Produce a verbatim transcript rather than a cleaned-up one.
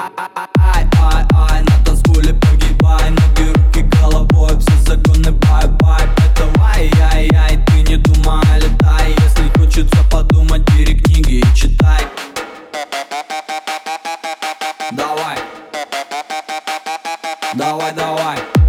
Ай-ай-ай, на танцполе погибай, ноги, руки, головой, все законы бай-бай. Это ай-яй-яй, ты не думай, летай. Если хочется подумать, бери книги и читай. Давай, давай, давай.